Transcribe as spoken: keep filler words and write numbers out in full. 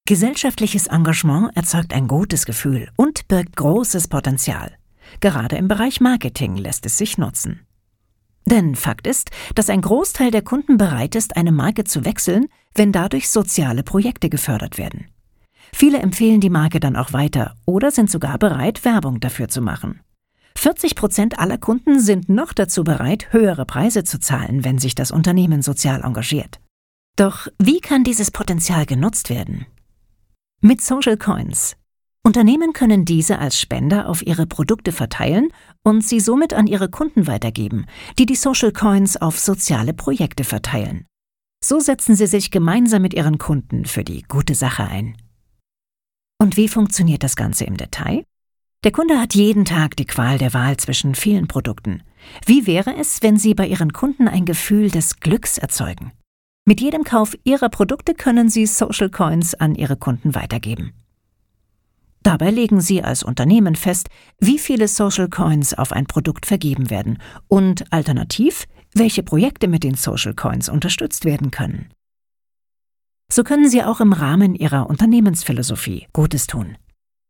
Gesellschaftliches Engagement erzeugt ein gutes Gefühl und birgt großes Potenzial. Gerade im Bereich Marketing lässt es sich nutzen. Denn Fakt ist, dass ein Großteil der Kunden bereit ist, eine Marke zu wechseln, wenn dadurch soziale Projekte gefördert werden. Viele empfehlen die Marke dann auch weiter oder sind sogar bereit, Werbung dafür zu machen. vierzig Prozent aller Kunden sind noch dazu bereit, höhere Preise zu zahlen, wenn sich das Unternehmen sozial engagiert. Doch wie kann dieses Potenzial genutzt werden? Mit Social Coins. Unternehmen können diese als Spender auf ihre Produkte verteilen und sie somit an ihre Kunden weitergeben, die die Social Coins auf soziale Projekte verteilen. So setzen sie sich gemeinsam mit ihren Kunden für die gute Sache ein. Und wie funktioniert das Ganze im Detail? Der Kunde hat jeden Tag die Qual der Wahl zwischen vielen Produkten. Wie wäre es, wenn Sie bei Ihren Kunden ein Gefühl des Glücks erzeugen? Mit jedem Kauf Ihrer Produkte können Sie Social Coins an Ihre Kunden weitergeben. Dabei legen Sie als Unternehmen fest, wie viele Social Coins auf ein Produkt vergeben werden und alternativ, welche Projekte mit den Social Coins unterstützt werden können. So können Sie auch im Rahmen Ihrer Unternehmensphilosophie Gutes tun.